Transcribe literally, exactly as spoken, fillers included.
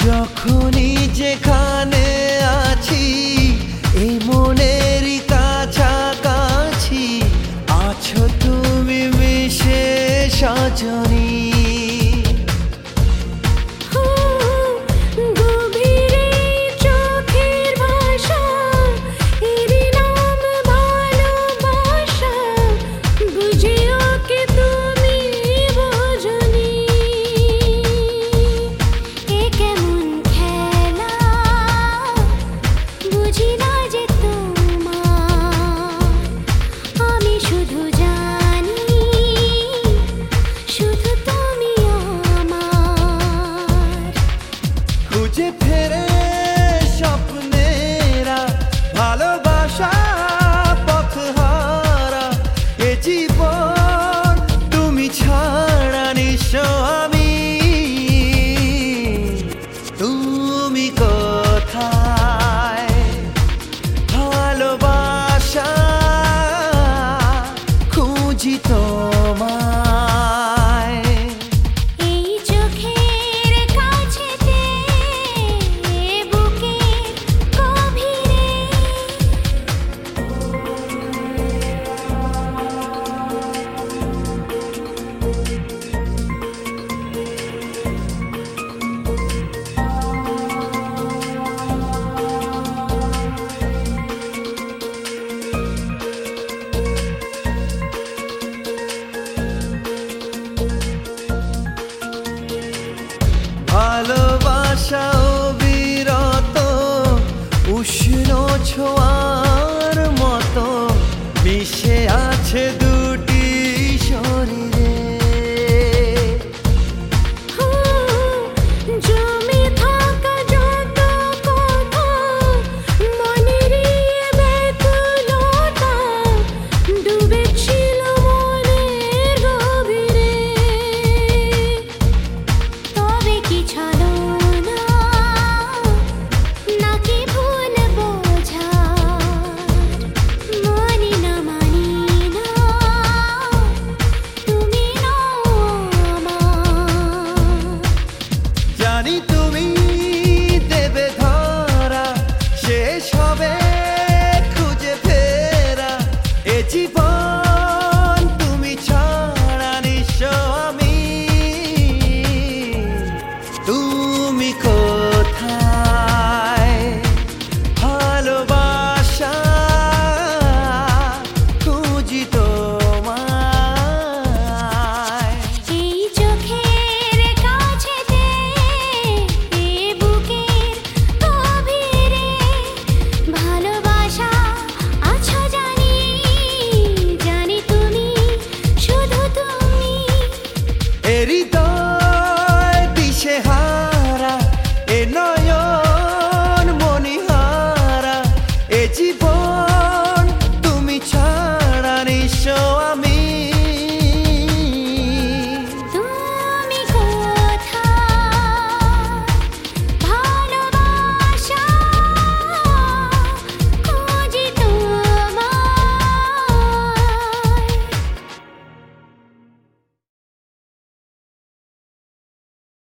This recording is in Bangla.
যখনই যেখানে আছি এই মনেরই কাছাকাছি আছো তুমি মিশে সজনী। খুঁজে ফেরে স্বপ্নেরা ভালোবাসা পথহারা এ জীবন তুমি ছাড়া নিঃস্ব আমি। তুমি কোথায় ভালোবাসা খুঁজি তোমায়। ভালোবাসা অবিরত উষ্ণ ছোঁয়ার মতো মিশে আছে দুটি শরীরে। জমে থাকা যত কথা মনেরই ব্যাকুলতা ডুবেছিল মনের গভীরে। তবে কি ছলনা নাকি ভুল বোঝার মানি না মানি না তুমি নও আমার। জানি তুমি দেবে ধরা শেষ হবে খুঁজে ফেরা এ জীবন তুমি ছাড়া নিঃস্ব আমি। তুমি কোথায় ভালোবাসা খুঁজি তোমায়। এই চোখের কাছেতে এ বুকের গভীরে ভালোবাসা আছো জানি, জানি তুমি শুধু তুমি। এ হৃদয় দিশেহারা এ নয়ন মণিহারা এ জীবন